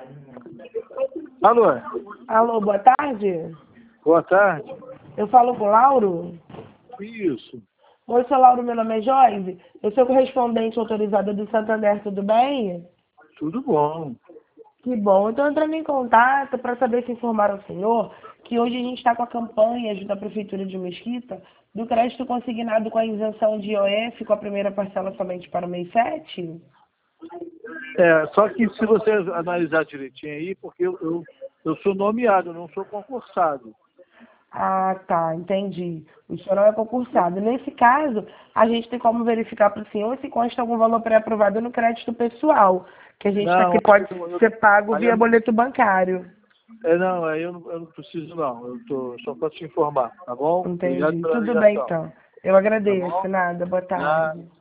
Alô? Alô, boa tarde. Boa tarde. Eu falo com o Lauro? Isso. Oi, sou Lauro, meu nome é Joyce. Eu sou correspondente autorizada do Santander, tudo bem? Tudo bom. Que bom. Eu estou entrando em contato para saber se informar ao senhor que hoje a gente está com a campanha junto à Prefeitura de Mesquita do crédito consignado com a isenção de IOF com a primeira parcela somente para o mês 7. Só que se você analisar direitinho aí, porque eu sou nomeado, eu não sou concursado. Ah, tá, entendi. O senhor não é concursado. Nesse caso, a gente tem como verificar para o senhor se consta algum valor pré-aprovado no crédito pessoal, que a gente está aqui pode ser pago via boleto bancário. Não, aí eu não preciso não, só para te informar, tá bom? Obrigado Entendi. pela Tudo bem, ligação. então. Eu Tá agradeço. bom? Nada. Boa tarde.